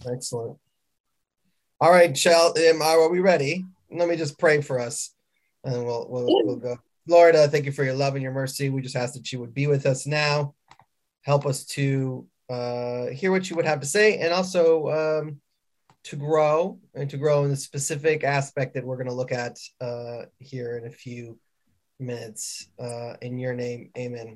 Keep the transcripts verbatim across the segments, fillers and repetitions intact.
Excellent. All right, shall um, are we ready? Let me just pray for us, and we'll we'll we'll go. Lord, uh, thank you for your love and your mercy. We just ask that you would be with us now, help us to uh, hear what you would have to say, and also um, to grow and to grow in the specific aspect that we're going to look at uh, here in a few minutes. Uh, in your name, Amen.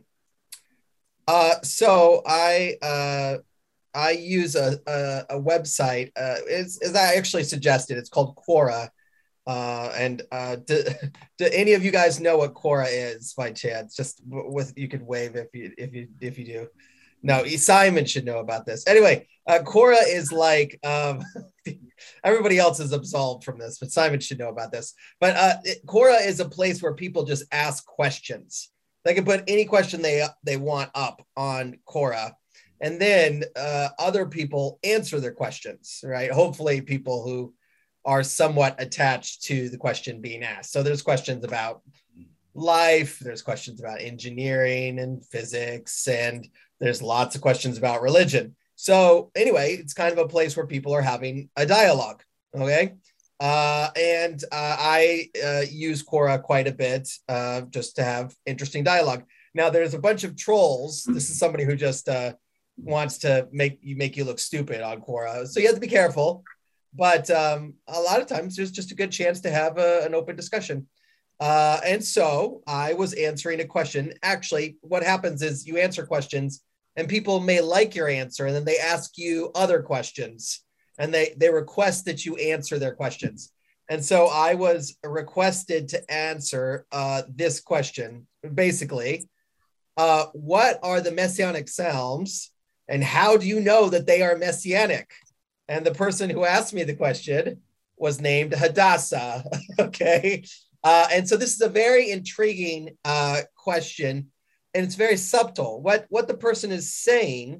Uh, so I uh, I use a a, a website. Uh, is is I actually suggested. It's called Quora. Uh, and uh, do, do any of you guys know what Quora is by chance? Just with you could wave if you if you if you do. No, Simon should know about this. Anyway, uh, Quora is like um, everybody else is absolved from this, but Simon should know about this. But uh, it, Quora is a place where people just ask questions. They can put any question they they want up on Quora, and then uh, other people answer their questions. Right? Hopefully, people who are somewhat attached to the question being asked. So there's questions about life, there's questions about engineering and physics, and there's lots of questions about religion. So anyway, it's kind of a place where people are having a dialogue, okay? Uh, and uh, I uh, use Quora quite a bit uh, just to have interesting dialogue. Now there's a bunch of trolls. This is somebody who just uh, wants to make you make you look stupid on Quora. So you have to be careful. But um, a lot of times there's just a good chance to have a, an open discussion. Uh, and so I was answering a question. Actually, what happens is you answer questions and people may like your answer, and then they ask you other questions, and they, they request that you answer their questions. And so I was requested to answer uh, this question, basically, uh, what are the Messianic Psalms, and how do you know that they are Messianic? And the person who asked me the question was named Hadassah. Okay. Uh, and so this is a very intriguing uh, question, and it's very subtle. What, what the person is saying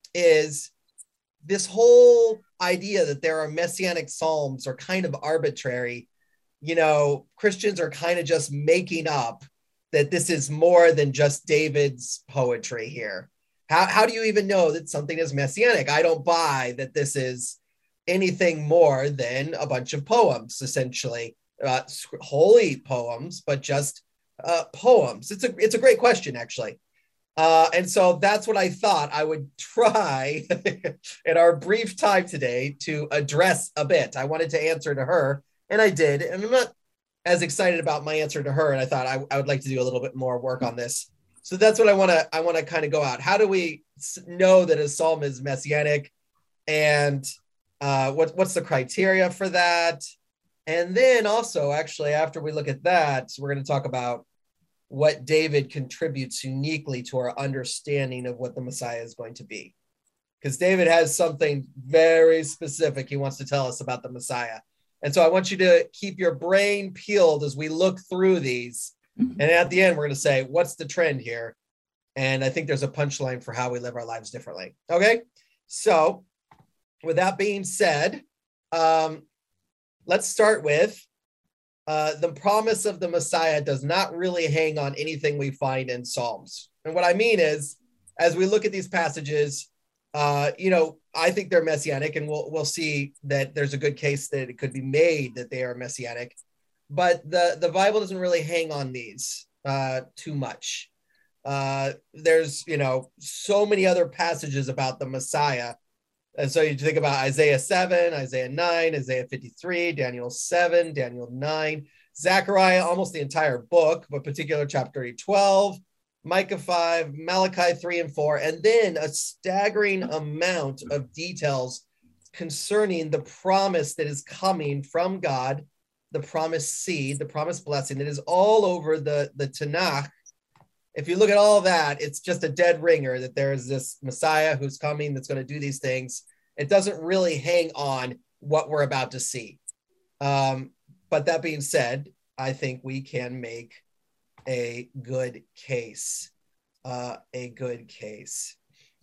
is this whole idea that there are messianic psalms are kind of arbitrary. You know, Christians are kind of just making up that this is more than just David's poetry here. How, how do you even know that something is messianic? I don't buy that this is anything more than a bunch of poems, essentially, uh, holy poems, but just uh, poems. It's a it's a great question, actually. Uh, and so that's what I thought I would try in our brief time today to address a bit. I wanted to answer to her, and I did. And I'm not as excited about my answer to her, and I thought I, I would like to do a little bit more work on this. So that's what I want to I want to kind of go out. How do we know that a psalm is messianic, and uh, what what's the criteria for that? And then also, actually, after we look at that, we're going to talk about what David contributes uniquely to our understanding of what the Messiah is going to be. Because David has something very specific he wants to tell us about the Messiah. And so I want you to keep your brain peeled as we look through these. And at the end, we're going to say, what's the trend here? And I think there's a punchline for how we live our lives differently. Okay. So with that being said, um, let's start with uh, the promise of the Messiah does not really hang on anything we find in Psalms. And what I mean is, as we look at these passages, uh, you know, I think they're messianic, and we'll we'll see that there's a good case that it could be made that they are messianic. But the, the Bible doesn't really hang on these uh, too much. Uh, there's, you know, so many other passages about the Messiah. And so you think about Isaiah seven, Isaiah nine, Isaiah fifty-three, Daniel seven, Daniel nine, Zechariah, almost the entire book, but particular chapter twelve, Micah five, Malachi three and four, and then a staggering amount of details concerning the promise that is coming from God, the promised seed, the promised blessing that is all over the, the Tanakh. If you look at all that, it's just a dead ringer that there is this Messiah who's coming that's going to do these things. It doesn't really hang on what we're about to see. Um, but that being said, I think we can make a good case, uh, a good case.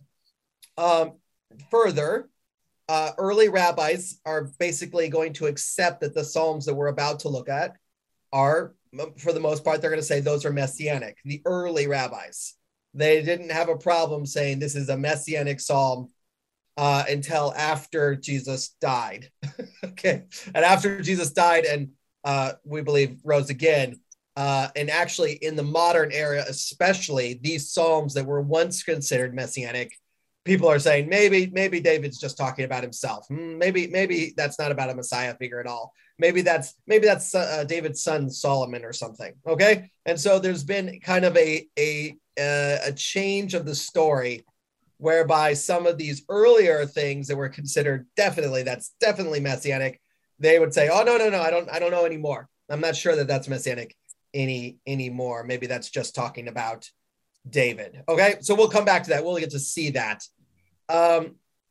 Um, further, uh, early rabbis are basically going to accept that the Psalms that we're about to look at are, for the most part, they're going to say those are messianic. The early rabbis, they didn't have a problem saying this is a messianic psalm uh, until after Jesus died. Okay. And after Jesus died and uh, we believe rose again, uh, and actually in the modern era, especially these Psalms that were once considered messianic, people are saying maybe maybe David's just talking about himself. Maybe maybe that's not about a Messiah figure at all. Maybe that's maybe that's uh, David's son Solomon or something. Okay, and so there's been kind of a a uh, a change of the story, whereby some of these earlier things that were considered definitely that's definitely messianic, they would say, oh no no no I don't I don't know anymore. I'm not sure that that's messianic any anymore. Maybe that's just talking about David. Okay, so we'll come back to that. We'll get to see that. Um,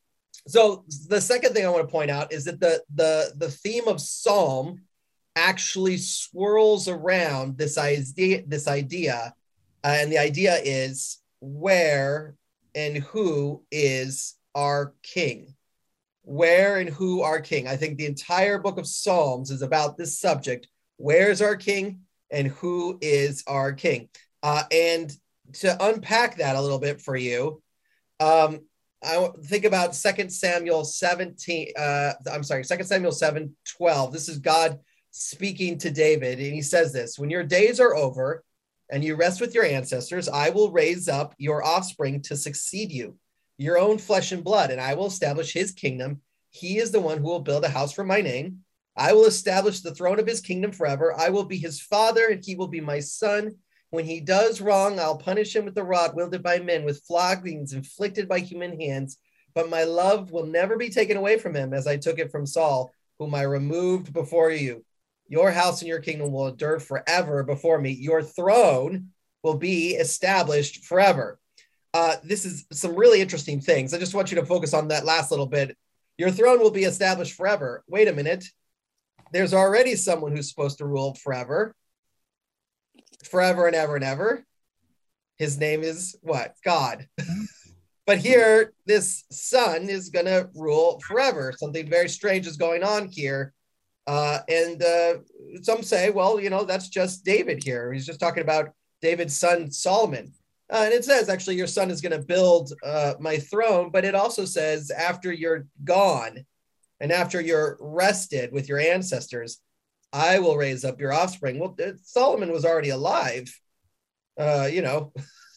so the second thing I want to point out is that the the the theme of Psalm actually swirls around this idea. This idea, uh, and the idea is where and who is our King. Where and who our King. I think the entire book of Psalms is about this subject. Where's our King and who is our King? Uh, and to unpack that a little bit for you, um, I think about Second Samuel seventeen. Uh, I'm sorry, Second Samuel seven twelve. This is God speaking to David, and he says this: when your days are over and you rest with your ancestors, I will raise up your offspring to succeed you, your own flesh and blood, and I will establish his kingdom. He is the one who will build a house for my name. I will establish the throne of his kingdom forever. I will be his father, and he will be my son. When he does wrong, I'll punish him with the rod wielded by men, with floggings inflicted by human hands. But my love will never be taken away from him, as I took it from Saul, whom I removed before you. Your house and your kingdom will endure forever before me. Your throne will be established forever. Uh, this is some really interesting things. I just want you to focus on that last little bit. Your throne will be established forever. Wait a minute. There's already someone who's supposed to rule forever. Forever and ever and ever. His name is what? God. But here, this son is going to rule forever. Something very strange is going on here. Uh, and uh, some say, well, you know, that's just David here. He's just talking about David's son, Solomon. Uh, and it says, actually, your son is going to build uh, my throne. But it also says, after you're gone and after you're rested with your ancestors, I will raise up your offspring. Well, Solomon was already alive, uh, you know.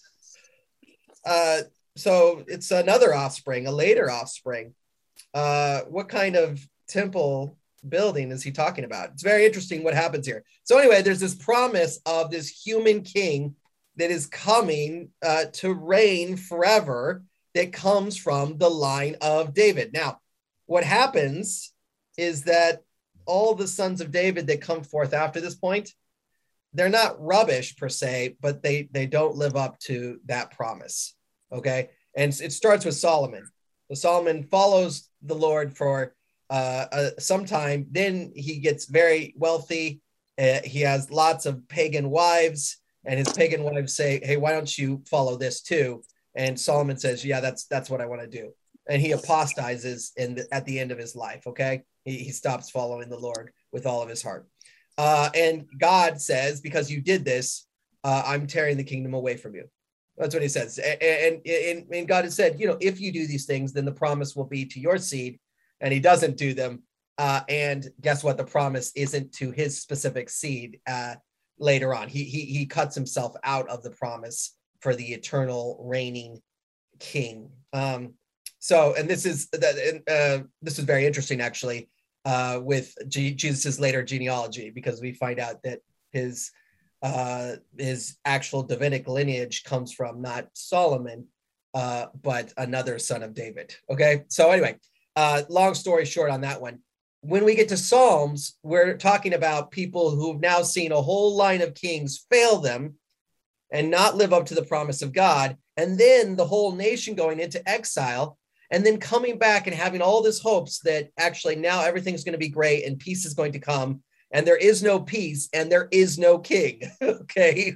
uh, so it's another offspring, a later offspring. Uh, what kind of temple building is he talking about? It's very interesting what happens here. So anyway, there's this promise of this human king that is coming uh, to reign forever, that comes from the line of David. Now, what happens is that all the sons of David that come forth after this point, they're not rubbish per se, but they they don't live up to that promise. Okay, and it starts with Solomon. So Solomon follows the Lord for uh, uh, some time. Then he gets very wealthy. Uh, he has lots of pagan wives, and his pagan wives say, "Hey, why don't you follow this too?" And Solomon says, "Yeah, that's that's what I want to do." And he apostatizes in the, at the end of his life. Okay. He, he stops following the Lord with all of his heart. Uh, and God says, because you did this, uh, I'm tearing the kingdom away from you. That's what he says. And, and, and, and God has said, you know, if you do these things, then the promise will be to your seed. And he doesn't do them. Uh, and guess what? The promise isn't to his specific seed uh, later on. He, he, he cuts himself out of the promise for the eternal reigning king. Um, so, and this is that. Uh, this is very interesting, actually. Uh, with G- Jesus's later genealogy, because we find out that his uh, his actual Davidic lineage comes from not Solomon, uh, but another son of David. Okay, so anyway, uh, long story short on that one. When we get to Psalms, we're talking about people who've now seen a whole line of kings fail them and not live up to the promise of God, and then the whole nation going into exile. And then coming back and having all this hopes that actually now everything's going to be great and peace is going to come, and there is no peace and there is no king. Okay.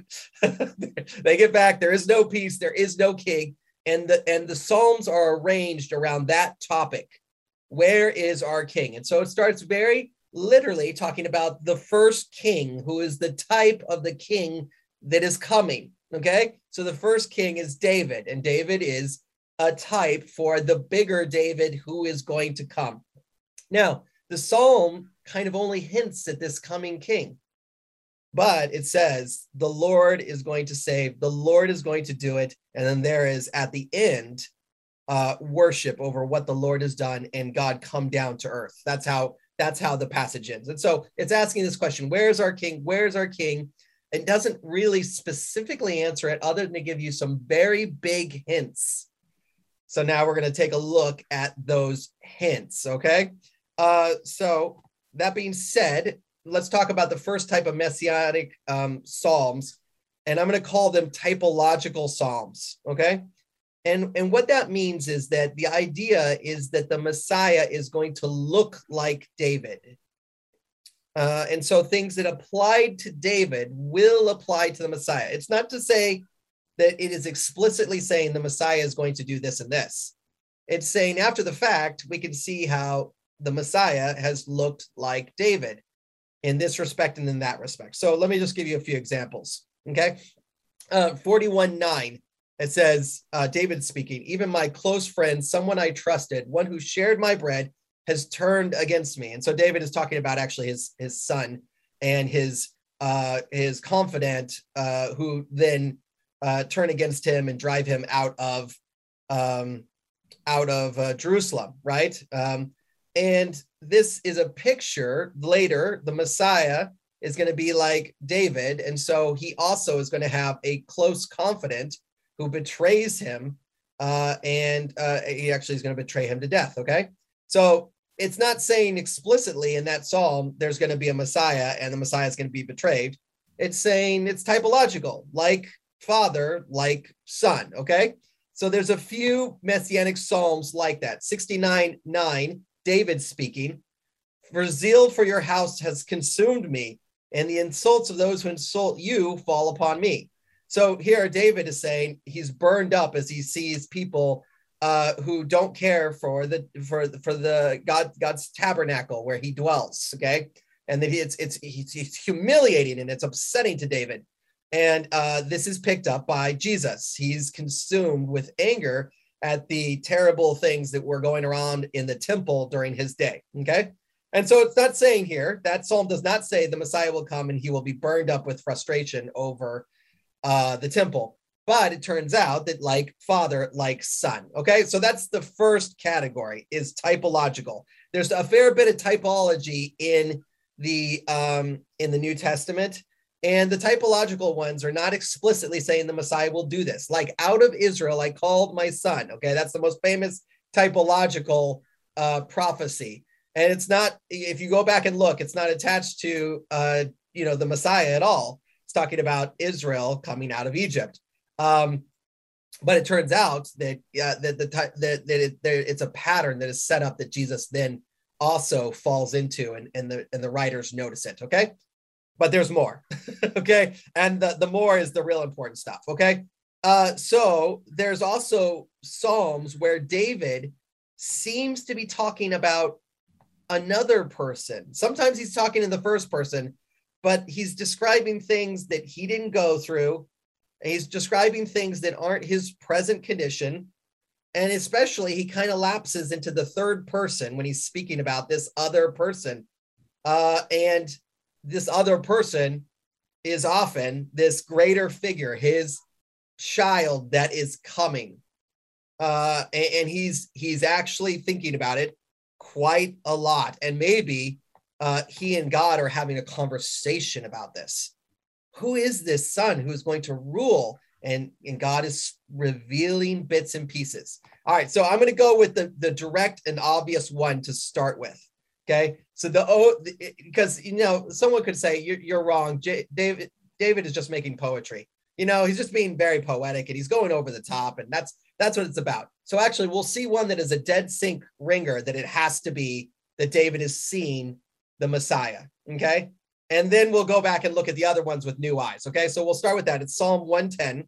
They get back. There is no peace. There is no king. And the, and the Psalms are arranged around that topic. Where is our king? And so it starts very literally talking about the first king, who is the type of the king that is coming. Okay. So the first king is David, and David is a type for the bigger David who is going to come. Now, the psalm kind of only hints at this coming king, but it says the Lord is going to save, the Lord is going to do it. And then there is at the end, uh, worship over what the Lord has done and God come down to earth. That's how, that's how the passage ends. And so it's asking this question, where's our king? Where's our king? It doesn't really specifically answer it other than to give you some very big hints. So now we're going to take a look at those hints, okay? Uh, so that being said, let's talk about the first type of messianic um, psalms, and I'm going to call them typological psalms, okay? And, and what that means is that the idea is that the Messiah is going to look like David. Uh, and so things that applied to David will apply to the Messiah. It's not to say that it is explicitly saying the Messiah is going to do this and this. It's saying after the fact, we can see how the Messiah has looked like David in this respect and in that respect. So let me just give you a few examples, okay? Uh, forty-one nine, it says, uh, David speaking, even my close friend, someone I trusted, one who shared my bread, has turned against me. And so David is talking about actually his, his son and his, uh, his confidant uh, who then uh, turn against him and drive him out of, um, out of uh, Jerusalem, right? Um, and this is a picture later, the Messiah is going to be like David. And so he also is going to have a close confidant who betrays him. Uh, and uh, he actually is going to betray him to death. Okay. So it's not saying explicitly in that psalm, there's going to be a Messiah and the Messiah is going to be betrayed. It's saying it's typological, like father, like son. Okay. So there's a few messianic psalms like that. sixty-nine nine, David speaking, for zeal for your house has consumed me, and the insults of those who insult you fall upon me. So here David is saying he's burned up as he sees people uh, who don't care for the for for the God God's tabernacle where he dwells. Okay, and that he, it's it's it's humiliating and it's upsetting to David. And uh, this is picked up by Jesus. He's consumed with anger at the terrible things that were going around in the temple during his day. Okay. And so it's not saying here, that psalm does not say the Messiah will come and he will be burned up with frustration over uh, the temple. But it turns out that like father, like son. Okay. So that's the first category, is typological. There's a fair bit of typology in the um, in the New Testament. And the typological ones are not explicitly saying the Messiah will do this. Like, out of Israel, I called my son. Okay, that's the most famous typological uh, prophecy. And it's not, if you go back and look, it's not attached to, uh, you know, the Messiah at all. It's talking about Israel coming out of Egypt. Um, but it turns out that, uh, that, the, that, that it, that it's a pattern that is set up that Jesus then also falls into, and, and, the, and the writers notice it, okay? But there's more, okay? And the, the more is the real important stuff, okay? Uh, so there's also Psalms where David seems to be talking about another person. Sometimes he's talking in the first person, but he's describing things that he didn't go through. He's describing things that aren't his present condition. And especially he kind of lapses into the third person when he's speaking about this other person. Uh, and this other person is often this greater figure, his child that is coming. Uh, and, and he's he's actually thinking about it quite a lot. And maybe uh, he and God are having a conversation about this. Who is this son who is going to rule? And, and God is revealing bits and pieces. All right, so I'm going to go with the, the direct and obvious one to start with. Okay, so the oh, because you know someone could say you're, you're wrong. J- David David is just making poetry. You know, he's just being very poetic and he's going over the top, and that's that's what it's about. So actually, we'll see one that is a dead sync ringer that it has to be that David is seeing the Messiah. Okay, and then we'll go back and look at the other ones with new eyes. Okay, so we'll start with that. It's Psalm one ten.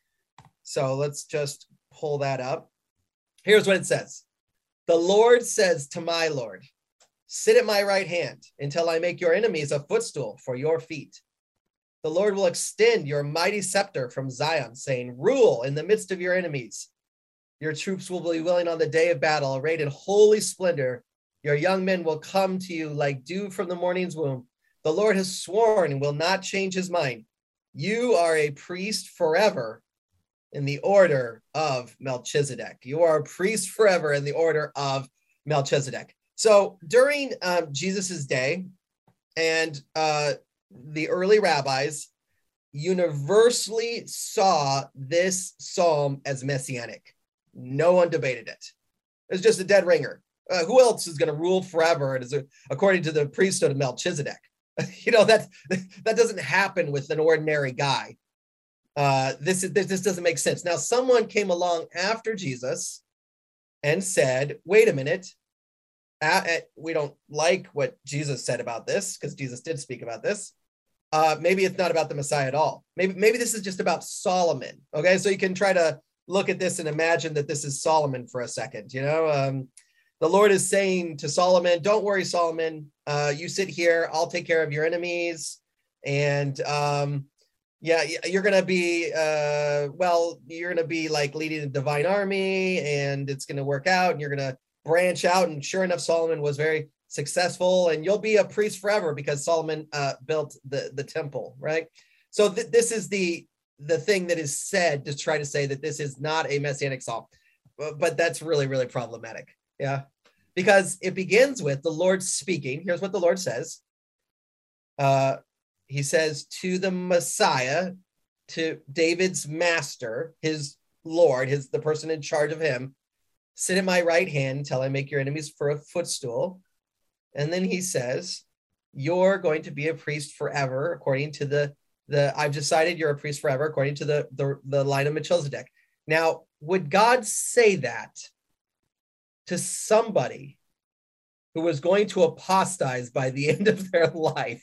So let's just pull that up. Here's what it says: the Lord says to my Lord, sit at my right hand until I make your enemies a footstool for your feet. The Lord will extend your mighty scepter from Zion, saying, rule in the midst of your enemies. Your troops will be willing on the day of battle, arrayed in holy splendor. Your young men will come to you like dew from the morning's womb. The Lord has sworn and will not change his mind. You are a priest forever in the order of Melchizedek. You are a priest forever in the order of Melchizedek. So during um, Jesus's day, and uh, the early rabbis universally saw this psalm as messianic. No one debated it. It's just a dead ringer. Uh, who else is going to rule forever? And is it, according to the priesthood of Melchizedek? You know, that that doesn't happen with an ordinary guy. Uh, this is this doesn't make sense. Now, someone came along after Jesus and said, "Wait a minute, uh, uh, we don't like what Jesus said about this, because Jesus did speak about this. Uh, maybe it's not about the Messiah at all. Maybe maybe this is just about Solomon." Okay, so you can try to look at this and imagine that this is Solomon for a second. You know, um, the Lord is saying to Solomon, "Don't worry, Solomon. Uh, you sit here. I'll take care of your enemies, and um, yeah, you're going to be uh, well. You're going to be like leading a divine army, and it's going to work out. And you're going to branch out." And sure enough, Solomon was very successful, and you'll be a priest forever because Solomon uh, built the the temple, right? So th- this is the the thing that is said to try to say that this is not a messianic psalm, but, but that's really really problematic, yeah, because it begins with the Lord speaking. Here's what the Lord says. Uh, he says to the Messiah, to David's master, his Lord, his the person in charge of him, "Sit at my right hand until I make your enemies for a footstool." And then he says, "You're going to be a priest forever, according to the, the I've decided you're a priest forever, according to the, the, the line of Melchizedek." Now, would God say that to somebody who was going to apostatize by the end of their life?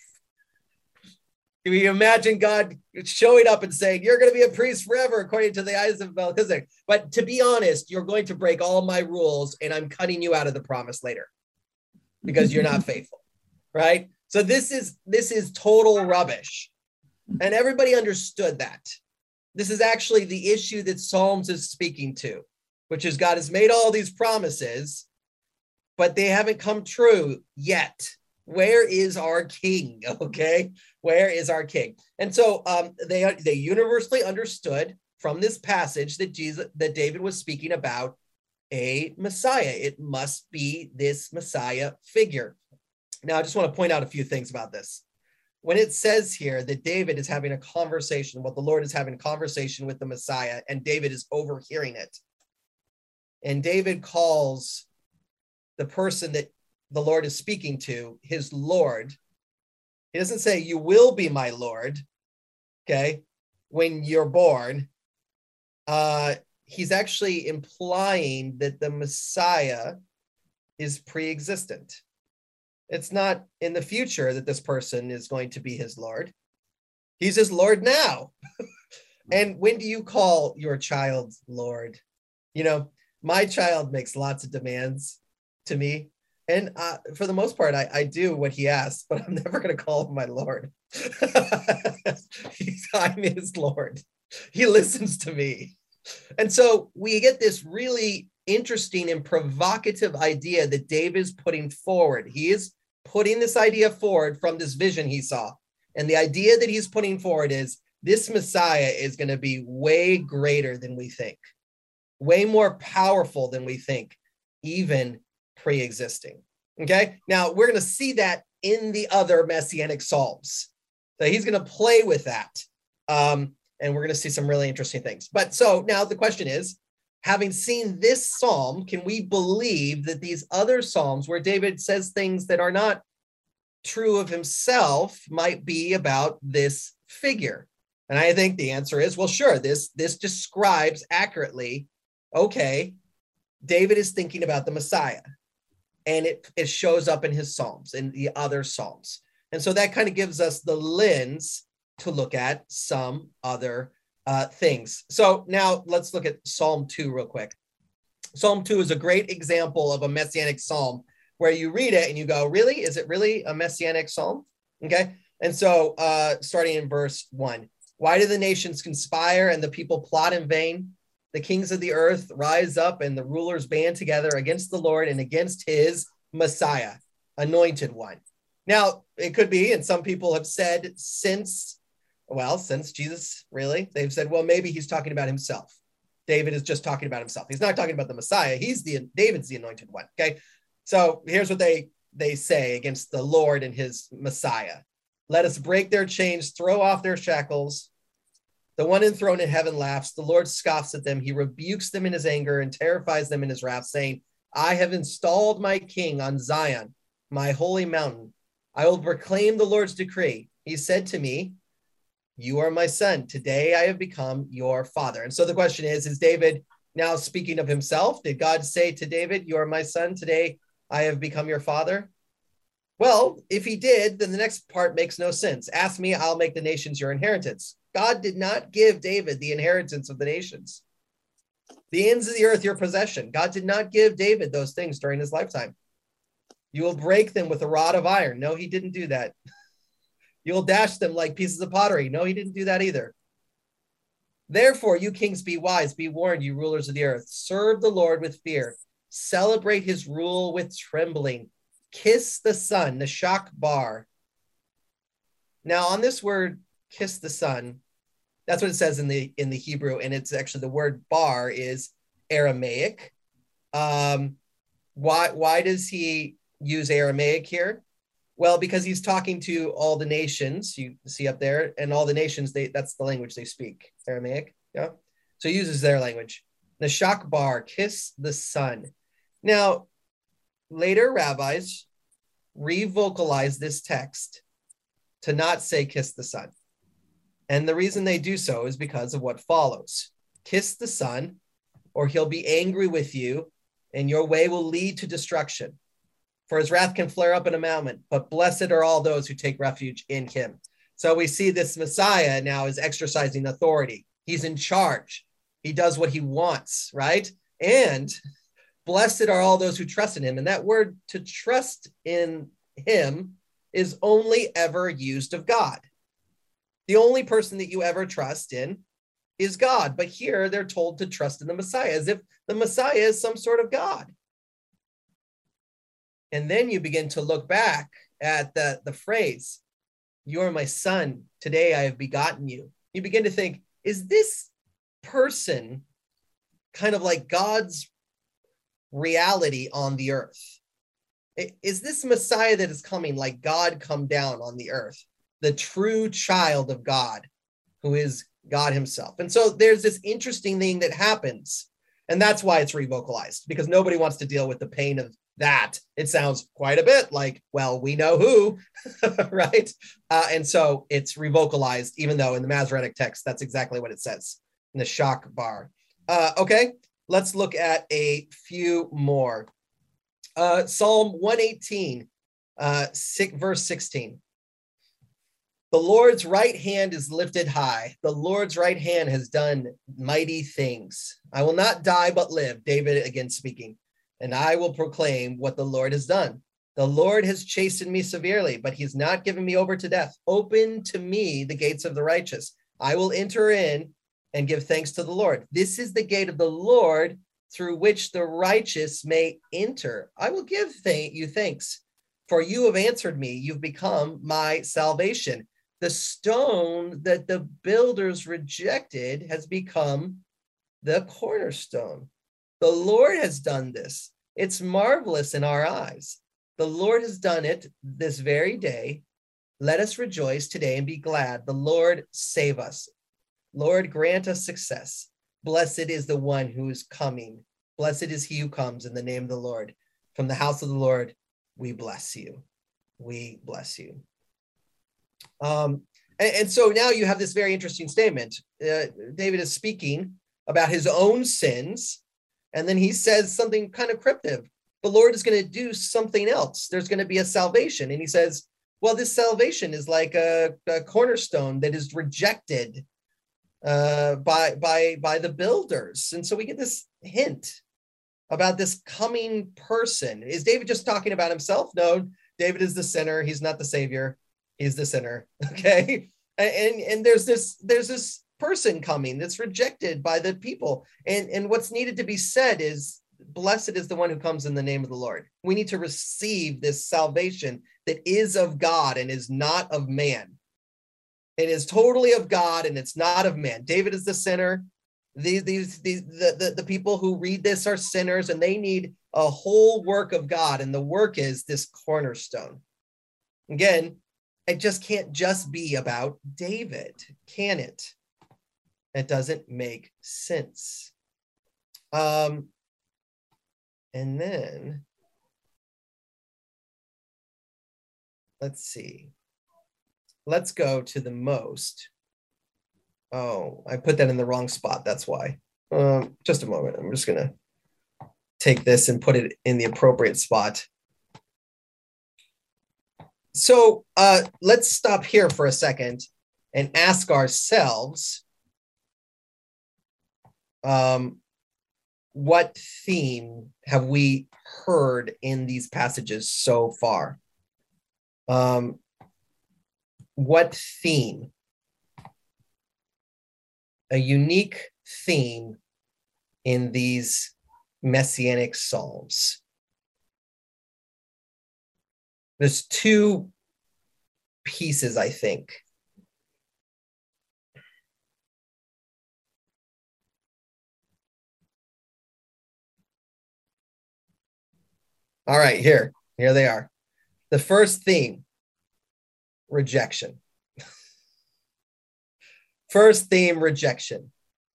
Can you imagine God showing up and saying, "You're going to be a priest forever, according to the eyes of Melchizedek. But to be honest, you're going to break all my rules, and I'm cutting you out of the promise later because you're not faithful," right? So this is this is total rubbish. And everybody understood that. This is actually the issue that Psalms is speaking to, which is God has made all these promises, but they haven't come true yet. Where is our king? Okay, where is our king? And so um, they they universally understood from this passage that Jesus, that David was speaking about a Messiah. It must be this Messiah figure. Now, I just want to point out a few things about this. When it says here that David is having a conversation, what the Lord is having a conversation with the Messiah, and David is overhearing it, and David calls the person that the Lord is speaking to his Lord. He doesn't say, "You will be my Lord," okay, when you're born. Uh, he's actually implying that the Messiah is pre-existent. It's not in the future that this person is going to be his Lord. He's his Lord now. And when do you call your child Lord? You know, my child makes lots of demands to me. And uh, for the most part, I, I do what he asks, but I'm never going to call him my Lord. He's, I'm his Lord. He listens to me. And so we get this really interesting and provocative idea that David is putting forward. He is putting this idea forward from this vision he saw. And the idea that he's putting forward is this Messiah is going to be way greater than we think, way more powerful than we think, even pre-existing. Okay, now we're going to see that in the other messianic psalms. So he's going to play with that. Um, and we're going to see some really interesting things. But so now the question is, having seen this psalm, can we believe that these other psalms where David says things that are not true of himself might be about this figure? And I think the answer is, well, sure, this, this describes accurately, okay, David is thinking about the Messiah, and it, it shows up in his psalms, in the other psalms. And so that kind of gives us the lens to look at some other uh, things. So now let's look at Psalm two real quick. Psalm two is a great example of a messianic psalm where you read it and you go, really? Is it really a messianic psalm? Okay. And so uh, starting in verse one, why do the nations conspire and the people plot in vain? the kings of the earth rise up and the rulers band together against the Lord and against his Messiah, anointed one. Now, it could be, and some people have said since, well, since Jesus, really, they've said, well, maybe he's talking about himself. David is just talking about himself. He's not talking about the Messiah. He's the, David's the anointed one, okay? So here's what they, they say against the Lord and his Messiah. Let us break their chains, throw off their shackles. The one enthroned in heaven laughs. The Lord scoffs at them. He rebukes them in his anger and terrifies them in his wrath, saying, I have installed my king on Zion, my holy mountain. I will proclaim the Lord's decree. He said to me, you are my son. Today I have become your father. And so the question is, is David now speaking of himself? Did God say to David, you are my son. Today I have become your father? Well, if he did, then the next part makes no sense. Ask me, I'll make the nations your inheritance. God did not give David the inheritance of the nations. The ends of the earth, your possession. God did not give David those things during his lifetime. You will break them with a rod of iron. No, he didn't do that. You will dash them like pieces of pottery. No, he didn't do that either. Therefore, you kings, be wise, be warned, you rulers of the earth. Serve the Lord with fear. Celebrate his rule with trembling. Kiss the Son, the Shak bar. Now, on this word, kiss the Son, that's what it says in the in the Hebrew, and it's actually the word bar is Aramaic. Um, why why does he use Aramaic here? Well, because he's talking to all the nations, you see up there, and all the nations, they that's the language they speak, Aramaic. Yeah. So he uses their language. The Shak bar, kiss the Son. Now, later rabbis revocalized this text to not say kiss the Son. And the reason they do so is because of what follows. Kiss the Son, or he'll be angry with you, and your way will lead to destruction. For his wrath can flare up in a moment, but blessed are all those who take refuge in him. So we see this Messiah now is exercising authority. He's in charge. He does what he wants, right? And blessed are all those who trust in him. And that word to trust in him is only ever used of God. The only person that you ever trust in is God. But here they're told to trust in the Messiah as if the Messiah is some sort of God. And then you begin to look back at the, the phrase, you are my son, today I have begotten you. You begin to think, is this person kind of like God's reality on the earth? Is this Messiah that is coming like God come down on the earth, the true child of God, who is God himself? And so there's this interesting thing that happens, and that's why it's revocalized, because nobody wants to deal with the pain of that. It sounds quite a bit like, well, we know who, right? Uh, and so it's revocalized, even though in the Masoretic text, that's exactly what it says in the Shak bar. Uh, okay, let's look at a few more. Uh, Psalm one eighteen, uh, six, verse sixteen. The Lord's right hand is lifted high. The Lord's right hand has done mighty things. I will not die, but live. David again speaking. And I will proclaim what the Lord has done. The Lord has chastened me severely, but he's not given me over to death. Open to me the gates of the righteous. I will enter in and give thanks to the Lord. This is the gate of the Lord through which the righteous may enter. I will give th- you thanks, for you have answered me. You've become my salvation. The stone that the builders rejected has become the cornerstone. The Lord has done this. It's marvelous in our eyes. The Lord has done it this very day. Let us rejoice today and be glad. The Lord save us. Lord, grant us success. Blessed is the one who is coming. Blessed is he who comes in the name of the Lord. From the house of the Lord, we bless you. We bless you. Um, and, and so now you have this very interesting statement. Uh, David is speaking about his own sins. And then he says something kind of cryptic. The Lord is going to do something else. There's going to be a salvation. And he says, well, this salvation is like a, a cornerstone that is rejected uh, by, by, by the builders. And so we get this hint about this coming person. Is David just talking about himself? No, David is the sinner. He's not the savior. He's the sinner. Okay. And, and, and there's this, there's this person coming that's rejected by the people. And, and what's needed to be said is, blessed is the one who comes in the name of the Lord. We need to receive this salvation that is of God and is not of man. It is totally of God and it's not of man. David is the sinner. These, these, these the, the, the people who read this are sinners, and they need a whole work of God. And the work is this cornerstone. Again, it just can't just be about David, can it? It doesn't make sense. Um, and then, let's see. Let's go to the most. Oh, I put that in the wrong spot. That's why. Um, just a moment. I'm just going to take this and put it in the appropriate spot. So uh, let's stop here for a second and ask ourselves, um, what theme have we heard in these passages so far? Um, what theme? A unique theme in these messianic psalms. There's two pieces, I think. All right, here, here they are. The first theme, rejection. First theme, rejection.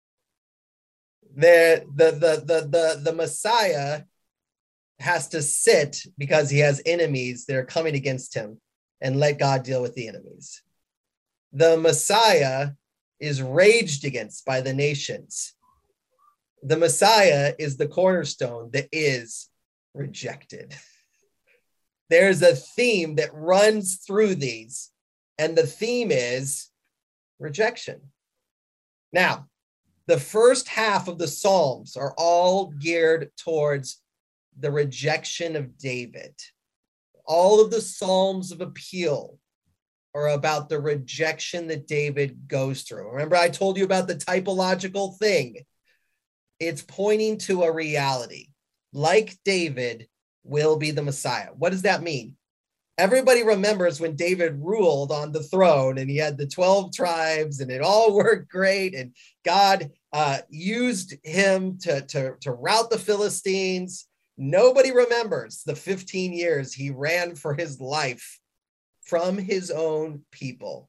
The, the, the, the, the, the Messiah has to sit because he has enemies that are coming against him, and let God deal with the enemies. The Messiah is raged against by the nations. The Messiah is the cornerstone that is rejected. There's a theme that runs through these, and the theme is rejection. Now, the first half of the Psalms are all geared towards the rejection of David. All of the Psalms of appeal are about the rejection that David goes through. Remember, I told you about the typological thing. It's pointing to a reality. Like David will be the Messiah. What does that mean? Everybody remembers when David ruled on the throne and he had the twelve tribes and it all worked great. And God uh, used him to, to, to rout the Philistines. Nobody remembers the fifteen years he ran for his life from his own people.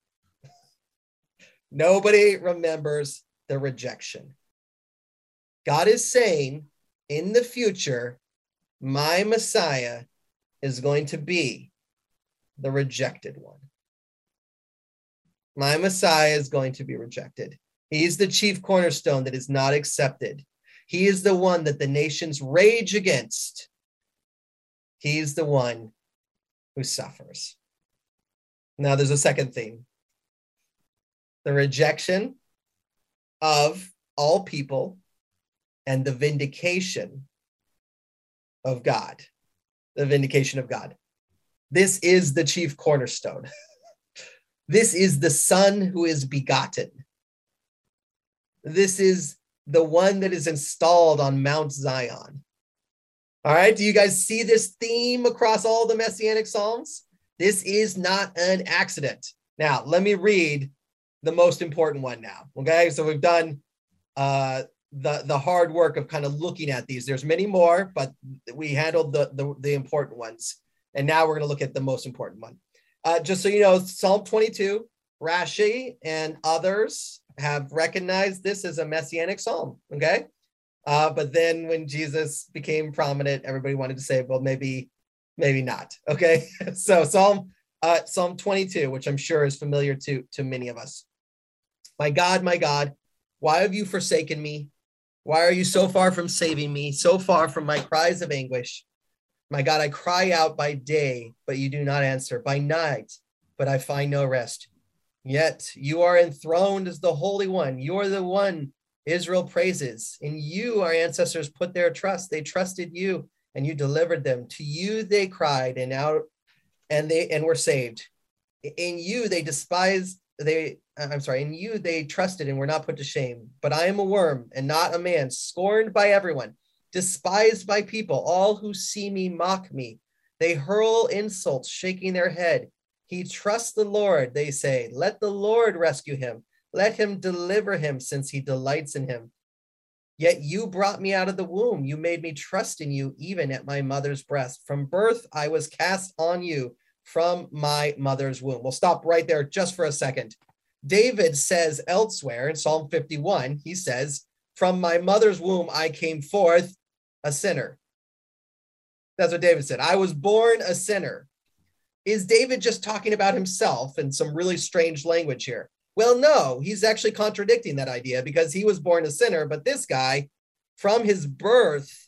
Nobody remembers the rejection. God is saying, in the future, my Messiah is going to be the rejected one. My Messiah is going to be rejected. He's the chief cornerstone that is not accepted. He is the one that the nations rage against. He is the one who suffers. Now there's a second theme. The rejection of all people and the vindication of God. The vindication of God. This is the chief cornerstone. This is the Son who is begotten. This is the one that is installed on Mount Zion. All right, do you guys see this theme across all the Messianic Psalms? This is not an accident. Now, let me read the most important one now, okay? So we've done uh, the, the hard work of kind of looking at these. There's many more, but we handled the, the, the important ones. And now we're going to look at the most important one. Uh, just so you know, Psalm twenty-two, Rashi and others have recognized this as a Messianic Psalm, okay? Uh, but then when Jesus became prominent, everybody wanted to say, well, maybe, maybe not, okay? So Psalm, uh, Psalm twenty-two, which I'm sure is familiar to, to many of us. My God, my God, why have you forsaken me? Why are you so far from saving me, so far from my cries of anguish? My God, I cry out by day, but you do not answer, by night, but I find no rest. Yet you are enthroned as the Holy One. You are the one Israel praises. In you, our ancestors put their trust. They trusted you, and you delivered them. To you they cried, and out, and they and were saved. In you they despised they, I'm sorry, in you they trusted and were not put to shame. But I am a worm and not a man, scorned by everyone, despised by people. All who see me mock me. They hurl insults, shaking their head. He trusts the Lord, they say. Let the Lord rescue him. Let him deliver him, since he delights in him. Yet you brought me out of the womb. You made me trust in you, even at my mother's breast. From birth, I was cast on you from my mother's womb. We'll stop right there just for a second. David says elsewhere in Psalm fifty-one, he says, from my mother's womb, I came forth a sinner. That's what David said. I was born a sinner. Is David just talking about himself in some really strange language here? Well, no, he's actually contradicting that idea, because he was born a sinner, but this guy, from his birth,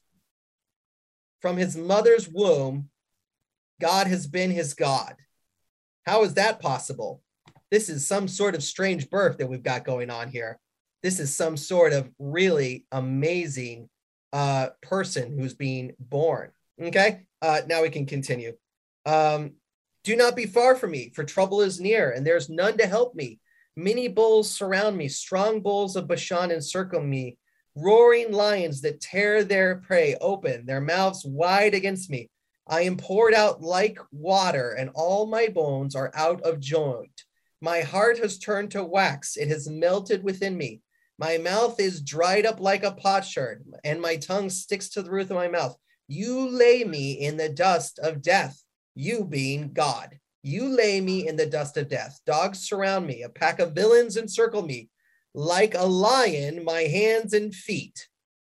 from his mother's womb, God has been his God. How is that possible? This is some sort of strange birth that we've got going on here. This is some sort of really amazing uh, person who's being born. Okay, uh, now we can continue. Um, Do not be far from me, for trouble is near, and there's none to help me. Many bulls surround me, strong bulls of Bashan encircle me, roaring lions that tear their prey open, their mouths wide against me. I am poured out like water, and all my bones are out of joint. My heart has turned to wax, it has melted within me. My mouth is dried up like a potsherd, and my tongue sticks to the roof of my mouth. You lay me in the dust of death, you being God. You lay me in the dust of death. Dogs surround me. A pack of villains encircle me. Like a lion, my hands and feet.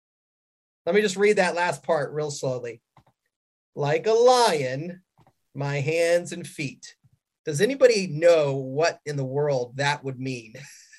Let me just read that last part real slowly. Like a lion, my hands and feet. Does anybody know what in the world that would mean?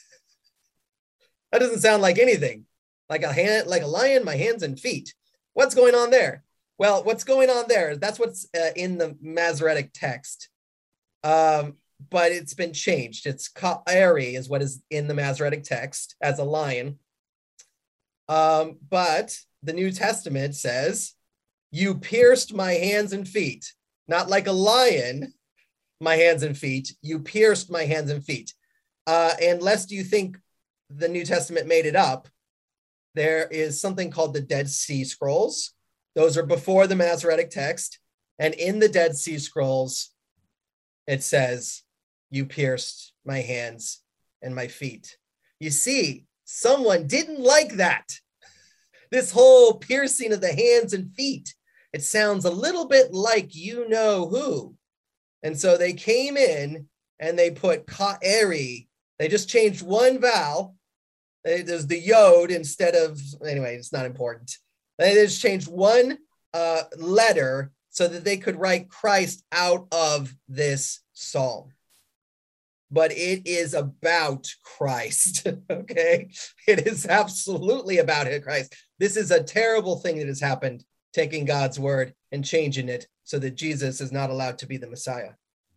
That doesn't sound like anything. Like a hand, like a lion, my hands and feet. What's going on there? Well, what's going on there? That's what's uh, in the Masoretic text. Um, but it's been changed. It's Ka'eri is what is in the Masoretic text as a lion. Um, but the New Testament says, you pierced my hands and feet. Not like a lion, my hands and feet. You pierced my hands and feet. Uh, and lest you think the New Testament made it up, there is something called the Dead Sea Scrolls. Those are before the Masoretic text. And in the Dead Sea Scrolls, it says, you pierced my hands and my feet. You see, someone didn't like that. This whole piercing of the hands and feet. It sounds a little bit like you know who. And so they came in and they put Ka'eri. They just changed one vowel. There's the yod instead of, anyway, it's not important. They just changed one uh, letter so that they could write Christ out of this psalm. But it is about Christ, okay? It is absolutely about it, Christ. This is a terrible thing that has happened, taking God's word and changing it so that Jesus is not allowed to be the Messiah.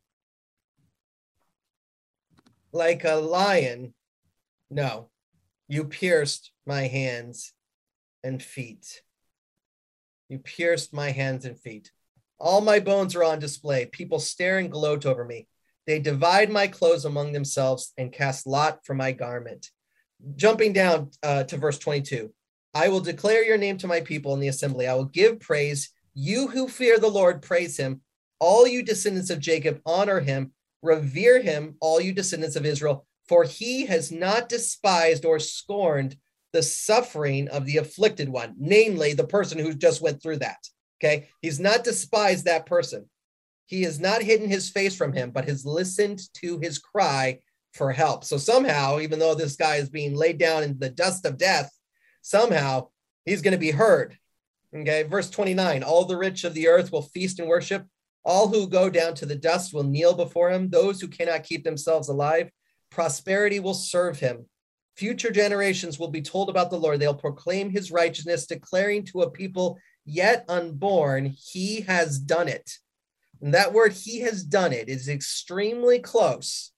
Like a lion, no, you pierced my hands and feet. You pierced my hands and feet. All my bones are on display. People stare and gloat over me. They divide my clothes among themselves and cast lot for my garment. Jumping down uh, to verse twenty-two. I will declare your name to my people in the assembly. I will give praise. You who fear the Lord, praise him. All you descendants of Jacob, honor him. Revere him, all you descendants of Israel. For he has not despised or scorned the suffering of the afflicted one, namely the person who just went through that. Okay, he's not despised that person. He has not hidden his face from him, but has listened to his cry for help. So somehow, even though this guy is being laid down in the dust of death, somehow he's going to be heard. Okay, verse twenty-nine, all the rich of the earth will feast and worship. All who go down to the dust will kneel before him. Those who cannot keep themselves alive, prosperity will serve him. Future generations will be told about the Lord. They'll proclaim his righteousness, declaring to a people yet unborn, he has done it. And that word, he has done it, is extremely close.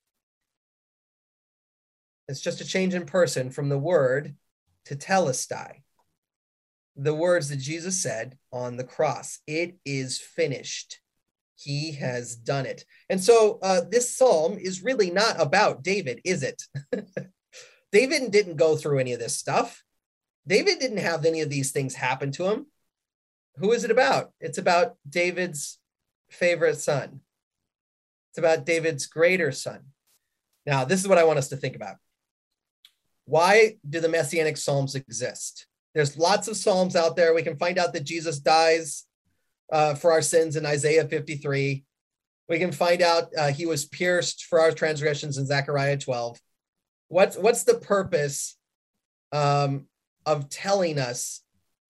It's just a change in person from the word to telestai. The words that Jesus said on the cross, it is finished. He has done it. And so uh, this psalm is really not about David, is it? David didn't go through any of this stuff. David didn't have any of these things happen to him. Who is it about? It's about David's favorite son. It's about David's greater son. Now, this is what I want us to think about. Why do the Messianic Psalms exist? There's lots of Psalms out there. We can find out that Jesus dies uh, for our sins in Isaiah fifty-three. We can find out uh, he was pierced for our transgressions in Zechariah twelve. What's, what's the purpose um, of telling us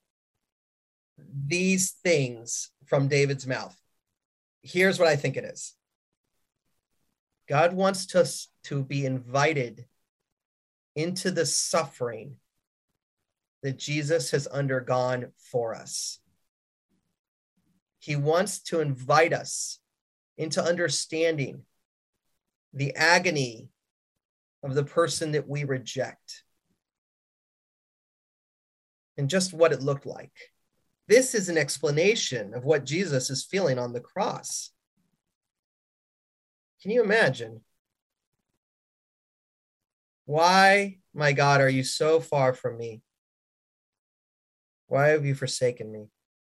these things from David's mouth? Here's what I think it is. God wants us to be invited into the suffering that Jesus has undergone for us. He wants to invite us into understanding the agony of the person that we reject and just what it looked like. This is an explanation of what Jesus is feeling on the cross. Can you imagine? Why, my God, are you so far from me? Why have you forsaken me?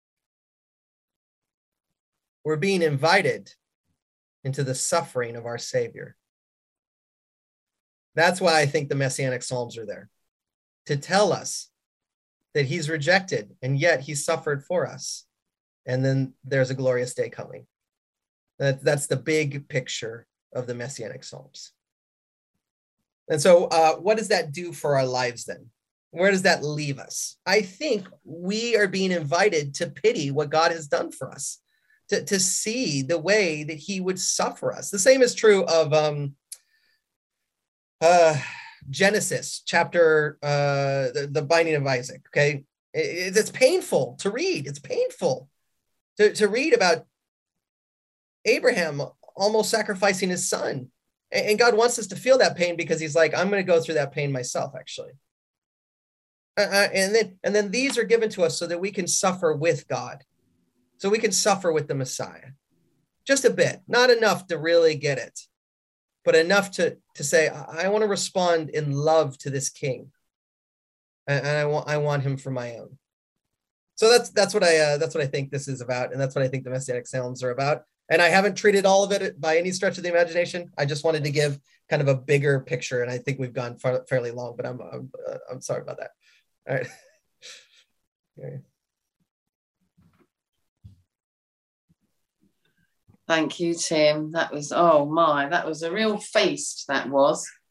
We're being invited into the suffering of our Savior. That's why I think the Messianic Psalms are there, to tell us that he's rejected and yet he suffered for us. And then there's a glorious day coming. That, that's the big picture of the Messianic Psalms. And so uh, what does that do for our lives then? Where does that leave us? I think we are being invited to pity what God has done for us, to, to see the way that he would suffer us. The same is true of um, uh, Genesis chapter, uh, the, the binding of Isaac, okay? It, it's painful to read. It's painful to, to read about Abraham almost sacrificing his son. And God wants us to feel that pain because he's like, I'm going to go through that pain myself, actually. Uh, and then and then these are given to us so that we can suffer with God. So we can suffer with the Messiah. Just a bit, not enough to really get it, but enough to, to say, I, I want to respond in love to this king. And, and I want I want him for my own. So that's that's what I uh, that's what I think this is about, and that's what I think the Messianic Psalms are about. And I haven't treated all of it by any stretch of the imagination. I just wanted to give kind of a bigger picture, and I think we've gone far, fairly long. But I'm I'm, uh, I'm sorry about that. All right. Okay. Thank you, Tim. That was, oh my, that was a real feast, that was.